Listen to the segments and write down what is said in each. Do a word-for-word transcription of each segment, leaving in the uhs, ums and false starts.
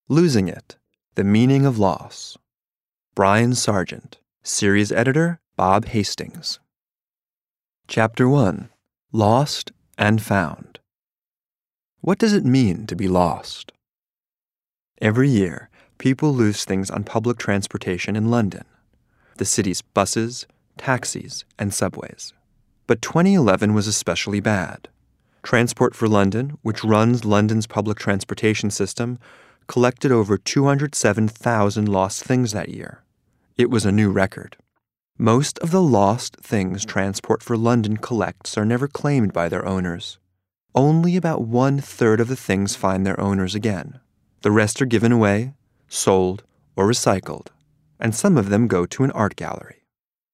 Losing It, The Meaning of Loss. Brian Sargent. Series editor, Bob Hastings. Chapter one. Lost and Found. What does it mean to be lost? Every year, people lose things on public transportation in London, the city's buses, taxis, and subways. But twenty eleven was especially bad. Transport for London, which runs London's public transportation system, collected over two hundred seven thousand lost things that year. It was a new record. Most of the lost things Transport for London collects are never claimed by their owners. Only about one-third of the things find their owners again. The rest are given away, sold, or recycled, and some of them go to an art gallery.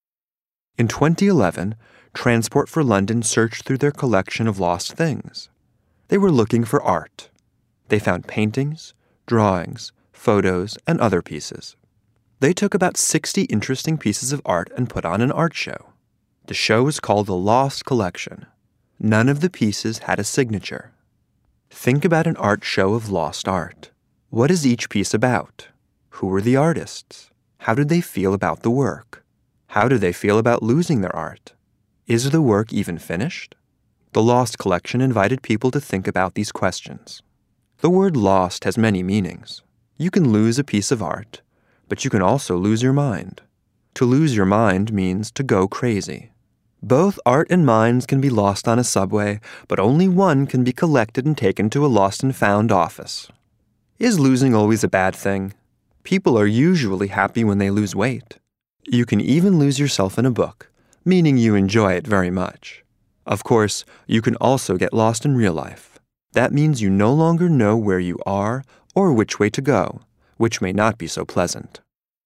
In twenty eleven, Transport for London searched through their collection of lost things. They were looking for art. They found paintings, drawings, photos, and other pieces. They took about sixty interesting pieces of art and put on an art show. The show was called The Lost Collection. None of the pieces had a signature. Think about an art show of lost art. What is each piece about? Who were the artists? How did they feel about the work? How did they feel about losing their art? Is the work even finished? The Lost Collection invited people to think about these questions. The word lost has many meanings. You can lose a piece of art, but you can also lose your mind. To lose your mind means to go crazy. Both art and minds can be lost on a subway, but only one can be collected and taken to a lost and found office. Is losing always a bad thing? People are usually happy when they lose weight. You can even lose yourself in a book, meaning you enjoy it very much. Of course, you can also get lost in real life. That means you no longer know where you are or which way to go, which may not be so pleasant.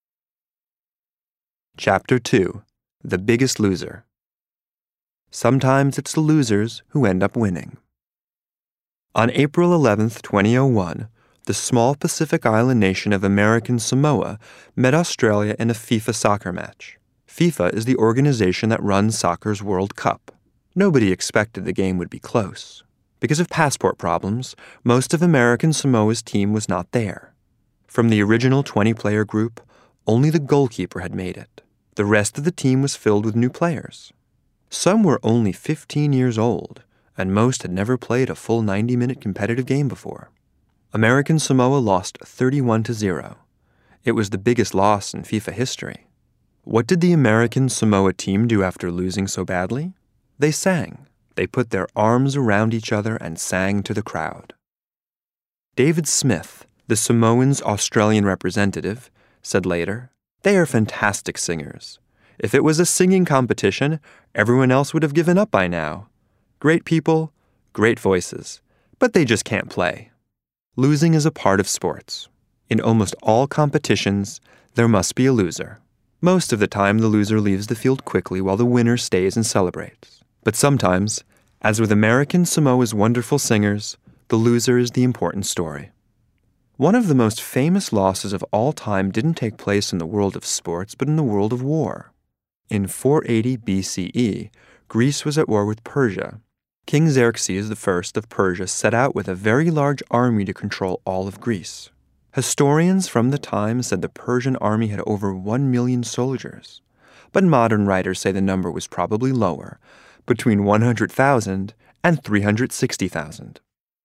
Chapter two. The Biggest Loser. Sometimes it's the losers who end up winning. On April eleventh, twenty oh one, the small Pacific island nation of American Samoa met Australia in a FIFA soccer match. FIFA is the organization that runs soccer's World Cup. Nobody expected the game would be close. Because of passport problems, most of American Samoa's team was not there. From the original twenty-player group, only the goalkeeper had made it. The rest of the team was filled with new players. Some were only fifteen years old, and most had never played a full ninety-minute competitive game before. American Samoa lost thirty-one to zero. It was the biggest loss in FIFA history. What did the American Samoa team do after losing so badly? They sang. They put their arms around each other and sang to the crowd. David Smith, the Samoans' Australian representative, said later, "They are fantastic singers. If it was a singing competition, everyone else would have given up by now. Great people, great voices, but they just can't play." Losing is a part of sports. In almost all competitions, there must be a loser. Most of the time, the loser leaves the field quickly while the winner stays and celebrates. But sometimes, as with American Samoa's wonderful singers, the loser is the important story. One of the most famous losses of all time didn't take place in the world of sports, but in the world of war. In four eighty B C E, Greece was at war with Persia. King Xerxes the First of Persia set out with a very large army to control all of Greece. Historians from the time said the Persian army had over one million soldiers, but modern writers say the number was probably lower, between one hundred thousand and three hundred sixty thousand.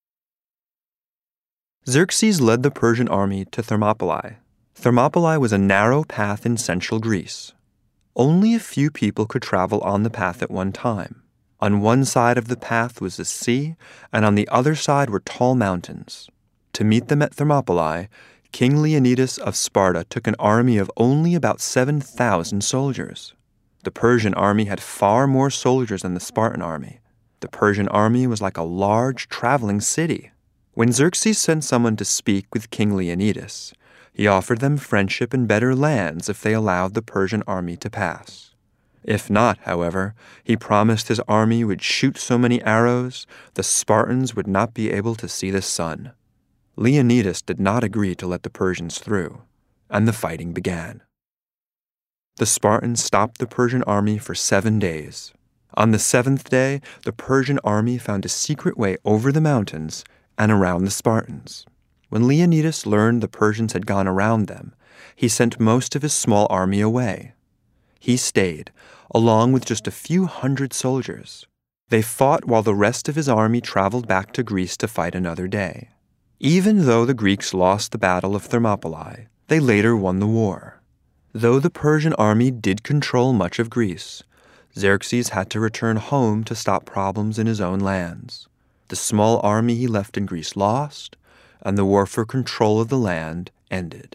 Xerxes led the Persian army to Thermopylae. Thermopylae was a narrow path in central Greece. Only a few people could travel on the path at one time. On one side of the path was the sea, and on the other side were tall mountains. To meet them at Thermopylae, King Leonidas of Sparta took an army of only about seven thousand soldiers. The Persian army had far more soldiers than the Spartan army. The Persian army was like a large traveling city. When Xerxes sent someone to speak with King Leonidas, he offered them friendship and better lands if they allowed the Persian army to pass. If not, however, he promised his army would shoot so many arrows, the Spartans would not be able to see the sun. Leonidas did not agree to let the Persians through, and the fighting began. The Spartans stopped the Persian army for seven days. On the seventh day, the Persian army found a secret way over the mountains and around the Spartans. When Leonidas learned the Persians had gone around them, he sent most of his small army away. He stayed, along with just a few hundred soldiers. They fought while the rest of his army traveled back to Greece to fight another day. Even though the Greeks lost the Battle of Thermopylae, they later won the war. Though the Persian army did control much of Greece, Xerxes had to return home to stop problems in his own lands. The small army he left in Greece lost, and the war for control of the land ended.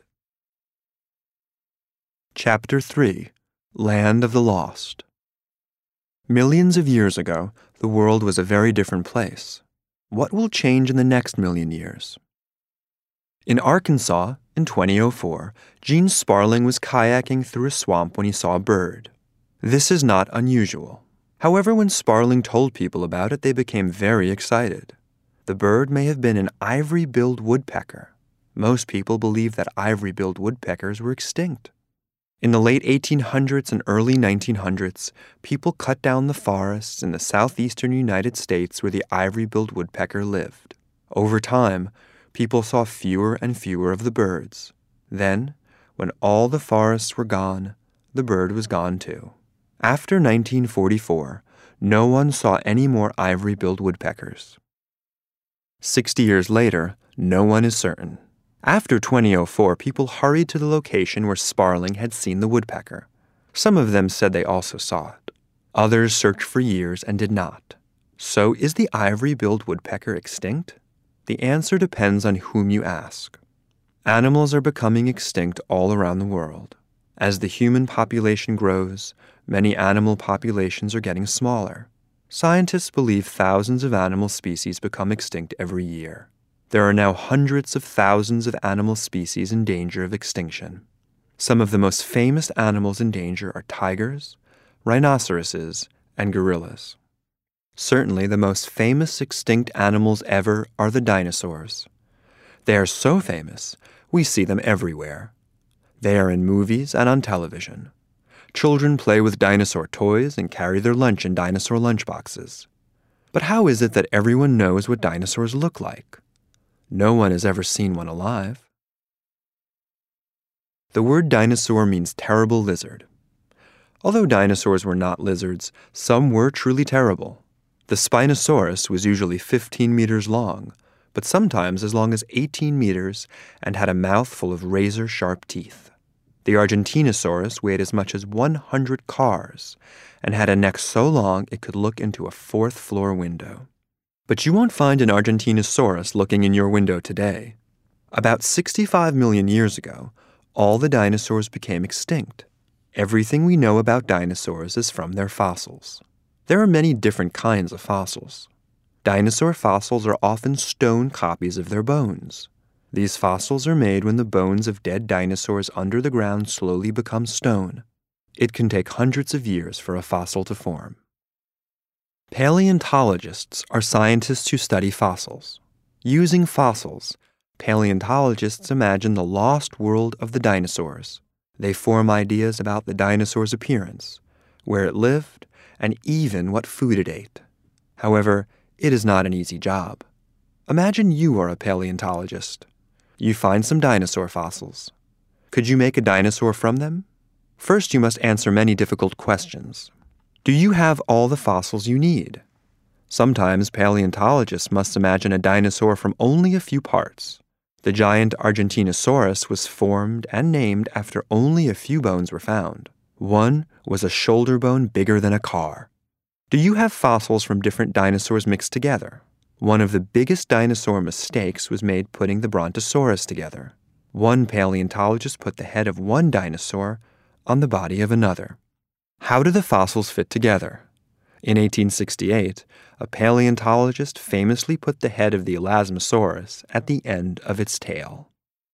Chapter three. Land of the Lost. Millions of years ago, the world was a very different place. What will change in the next million years? In Arkansas, in twenty oh four, Gene Sparling was kayaking through a swamp when he saw a bird. This is not unusual. However, when Sparling told people about it, they became very excited. The bird may have been an ivory-billed woodpecker. Most people believe that ivory-billed woodpeckers were extinct. In the late eighteen hundreds and early nineteen hundreds, people cut down the forests in the southeastern United States where the ivory-billed woodpecker lived. Over time, people saw fewer and fewer of the birds. Then, when all the forests were gone, the bird was gone too. After nineteen forty-four, no one saw any more ivory-billed woodpeckers. Sixty years later, no one is certain. After twenty oh four, people hurried to the location where Sparling had seen the woodpecker. Some of them said they also saw it. Others searched for years and did not. So is the ivory-billed woodpecker extinct? The answer depends on whom you ask. Animals are becoming extinct all around the world. As the human population grows, many animal populations are getting smaller. Scientists believe thousands of animal species become extinct every year. There are now hundreds of thousands of animal species in danger of extinction. Some of the most famous animals in danger are tigers, rhinoceroses, and gorillas. Certainly, the most famous extinct animals ever are the dinosaurs. They are so famous, we see them everywhere. They are in movies and on television. Children play with dinosaur toys and carry their lunch in dinosaur lunchboxes. But how is it that everyone knows what dinosaurs look like? No one has ever seen one alive. The word dinosaur means terrible lizard. Although dinosaurs were not lizards, some were truly terrible. The Spinosaurus was usually fifteen meters long, but sometimes as long as eighteen meters and had a mouth full of razor-sharp teeth. The Argentinosaurus weighed as much as one hundred cars and had a neck so long it could look into a fourth-floor window. But you won't find an Argentinosaurus looking in your window today. About sixty-five million years ago, all the dinosaurs became extinct. Everything we know about dinosaurs is from their fossils. There are many different kinds of fossils. Dinosaur fossils are often stone copies of their bones. These fossils are made when the bones of dead dinosaurs under the ground slowly become stone. It can take hundreds of years for a fossil to form. Paleontologists are scientists who study fossils. Using fossils, paleontologists imagine the lost world of the dinosaurs. They form ideas about the dinosaur's appearance, where it lived, and even what food it ate. However, it is not an easy job. Imagine you are a paleontologist. You find some dinosaur fossils. Could you make a dinosaur from them? First, you must answer many difficult questions. Do you have all the fossils you need? Sometimes paleontologists must imagine a dinosaur from only a few parts. The giant Argentinosaurus was formed and named after only a few bones were found. One was a shoulder bone bigger than a car. Do you have fossils from different dinosaurs mixed together? One of the biggest dinosaur mistakes was made putting the Brontosaurus together. One paleontologist put the head of one dinosaur on the body of another. How do the fossils fit together? In eighteen sixty-eight, a paleontologist famously put the head of the Elasmosaurus at the end of its tail.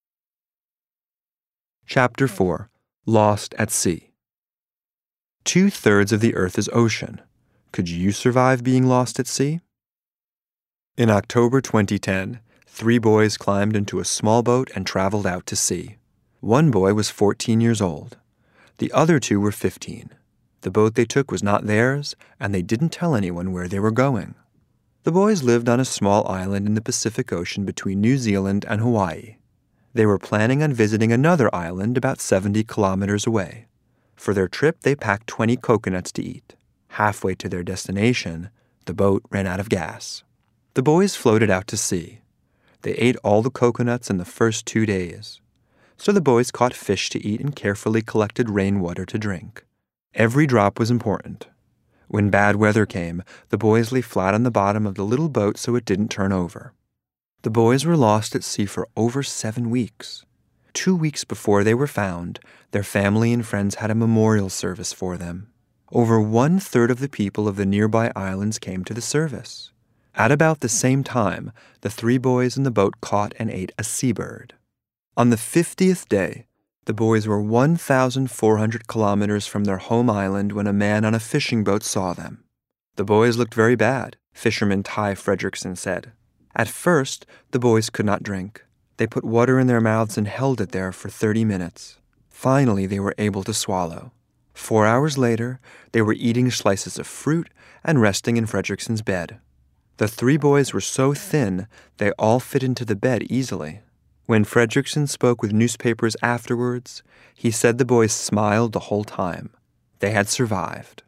Chapter four. Lost at Sea. Two-thirds of the Earth is ocean. Could you survive being lost at sea? In October twenty ten, three boys climbed into a small boat and traveled out to sea. One boy was fourteen years old. The other two were fifteen. The boat they took was not theirs, and they didn't tell anyone where they were going. The boys lived on a small island in the Pacific Ocean between New Zealand and Hawaii. They were planning on visiting another island about seventy kilometers away. For their trip, they packed twenty coconuts to eat. Halfway to their destination, the boat ran out of gas. The boys floated out to sea. They ate all the coconuts in the first two days. So the boys caught fish to eat and carefully collected rainwater to drink. Every drop was important. When bad weather came, the boys lay flat on the bottom of the little boat so it didn't turn over. The boys were lost at sea for over seven weeks. Two weeks before they were found, their family and friends had a memorial service for them. Over one-third of the people of the nearby islands came to the service. At about the same time, the three boys in the boat caught and ate a seabird. On the fiftieth day, the boys were one thousand four hundred kilometers from their home island when a man on a fishing boat saw them. The boys looked very bad, fisherman Ty Fredrickson said. At first, the boys could not drink. They put water in their mouths and held it there for thirty minutes. Finally, they were able to swallow. Four hours later, they were eating slices of fruit and resting in Fredrickson's bed. The three boys were so thin, they all fit into the bed easily. When Fredrickson spoke with newspapers afterwards, he said the boys smiled the whole time. They had survived.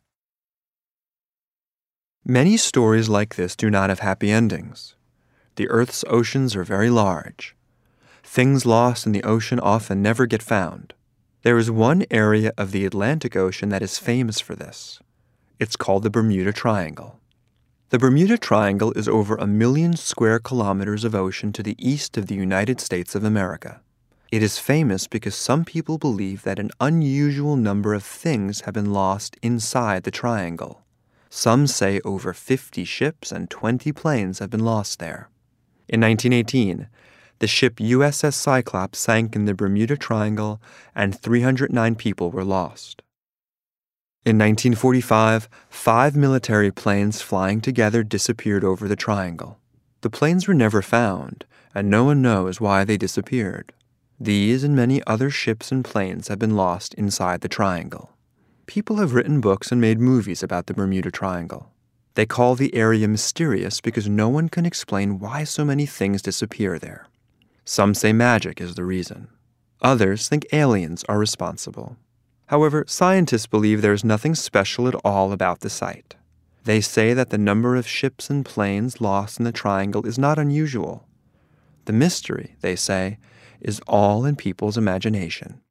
Many stories like this do not have happy endings. The Earth's oceans are very large. Things lost in the ocean often never get found. There is one area of the Atlantic Ocean that is famous for this. It's called the Bermuda Triangle. The Bermuda Triangle is over a million square kilometers of ocean to the east of the United States of America. It is famous because some people believe that an unusual number of things have been lost inside the triangle. Some say over fifty ships and twenty planes have been lost there. In nineteen eighteen, the ship U S S Cyclops sank in the Bermuda Triangle and three hundred nine people were lost. In nineteen forty-five, five military planes flying together disappeared over the triangle. The planes were never found, and no one knows why they disappeared. These and many other ships and planes have been lost inside the triangle. People have written books and made movies about the Bermuda Triangle. They call the area mysterious because no one can explain why so many things disappear there. Some say magic is the reason. Others think aliens are responsible. However, scientists believe there is nothing special at all about the site. They say that the number of ships and planes lost in the triangle is not unusual. The mystery, they say, is all in people's imagination.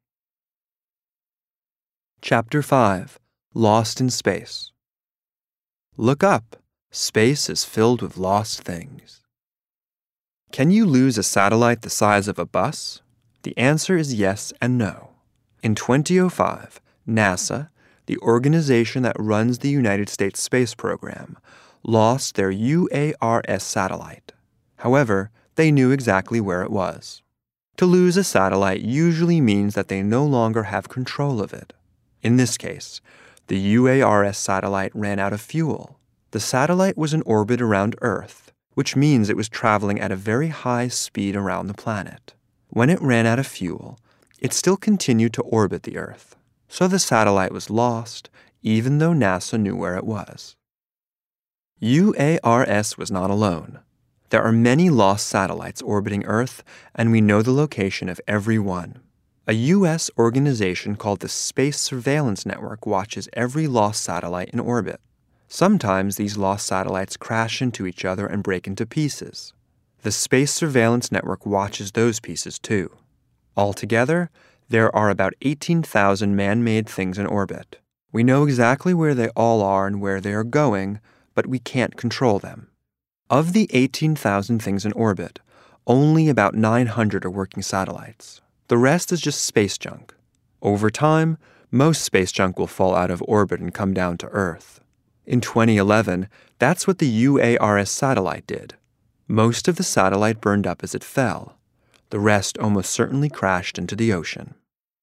Chapter five. Lost in Space. Look up. Space is filled with lost things. Can you lose a satellite the size of a bus? The answer is yes and no. In twenty oh five, NASA, the organization that runs the United States space program, lost their U A R S satellite. However, they knew exactly where it was. To lose a satellite usually means that they no longer have control of it. In this case, the U A R S satellite ran out of fuel. The satellite was in orbit around Earth, which means it was traveling at a very high speed around the planet. When it ran out of fuel, it still continued to orbit the Earth, so the satellite was lost, even though NASA knew where it was. U A R S was not alone. There are many lost satellites orbiting Earth, and we know the location of every one. A U S organization called the Space Surveillance Network watches every lost satellite in orbit. Sometimes these lost satellites crash into each other and break into pieces. The Space Surveillance Network watches those pieces too. Altogether, there are about eighteen thousand man-made things in orbit. We know exactly where they all are and where they are going, but we can't control them. Of the eighteen thousand things in orbit, only about nine hundred are working satellites. The rest is just space junk. Over time, most space junk will fall out of orbit and come down to Earth. In twenty eleven, that's what the U A R S satellite did. Most of the satellite burned up as it fell. The rest almost certainly crashed into the ocean.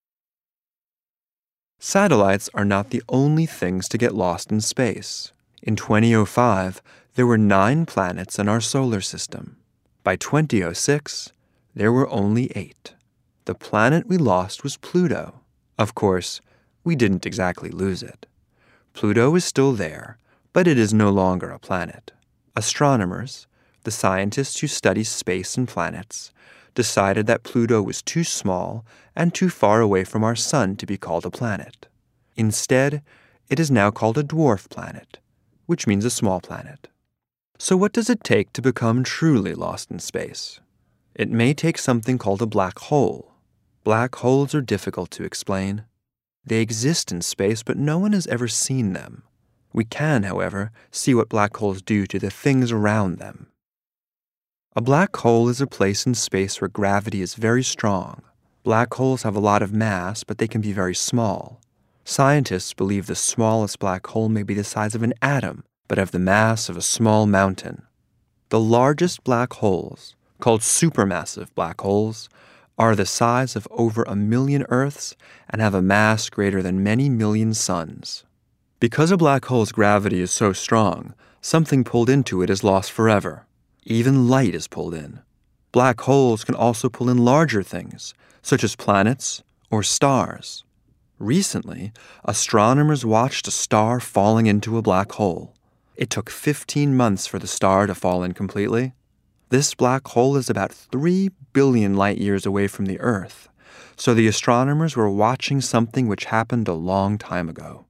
Satellites are not the only things to get lost in space. In twenty oh five, there were nine planets in our solar system. By twenty oh six, there were only eight. The planet we lost was Pluto. Of course, we didn't exactly lose it. Pluto is still there, but it is no longer a planet. Astronomers, the scientists who study space and planets, decided that Pluto was too small and too far away from our sun to be called a planet. Instead, it is now called a dwarf planet, which means a small planet. So what does it take to become truly lost in space? It may take something called a black hole. Black holes are difficult to explain. They exist in space, but no one has ever seen them. We can, however, see what black holes do to the things around them. A black hole is a place in space where gravity is very strong. Black holes have a lot of mass, but they can be very small. Scientists believe the smallest black hole may be the size of an atom, but have the mass of a small mountain. The largest black holes, called supermassive black holes, are the size of over a million Earths and have a mass greater than many million suns. Because a black hole's gravity is so strong, something pulled into it is lost forever. Even light is pulled in. Black holes can also pull in larger things, such as planets or stars. Recently, astronomers watched a star falling into a black hole. It took fifteen months for the star to fall in completely. This black hole is about three billion light years away from the Earth, so the astronomers were watching something which happened a long time ago.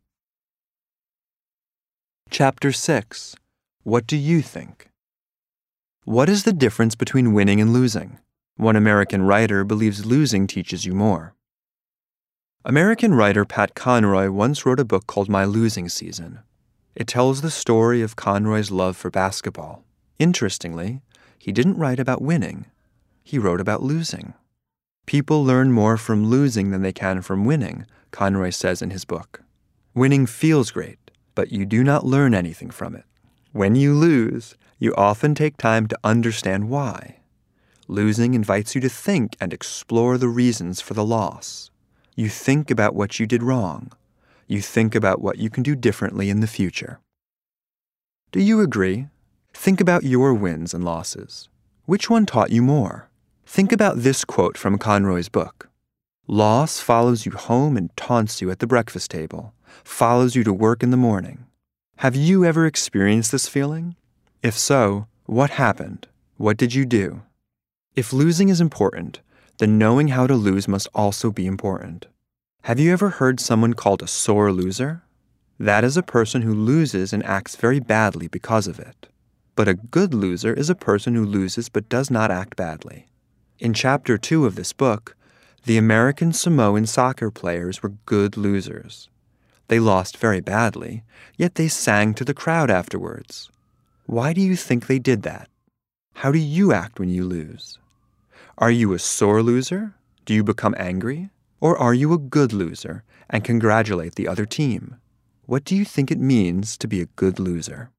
Chapter six. What do you think? What is the difference between winning and losing? One American writer believes losing teaches you more. American writer Pat Conroy once wrote a book called My Losing Season. It tells the story of Conroy's love for basketball. Interestingly, he didn't write about winning. He wrote about losing. People learn more from losing than they can from winning, Conroy says in his book. Winning feels great, but you do not learn anything from it. When you lose, you often take time to understand why. Losing invites you to think and explore the reasons for the loss. You think about what you did wrong. You think about what you can do differently in the future. Do you agree? Think about your wins and losses. Which one taught you more? Think about this quote from Conroy's book. Loss follows you home and taunts you at the breakfast table, follows you to work in the morning. Have you ever experienced this feeling? If so, what happened? What did you do? If losing is important, then knowing how to lose must also be important. Have you ever heard someone called a sore loser? That is a person who loses and acts very badly because of it. But a good loser is a person who loses but does not act badly. In chapter two of this book, the American Samoan soccer players were good losers. They lost very badly, yet they sang to the crowd afterwards. Why do you think they did that? How do you act when you lose? Are you a sore loser? Do you become angry? Or are you a good loser and congratulate the other team? What do you think it means to be a good loser?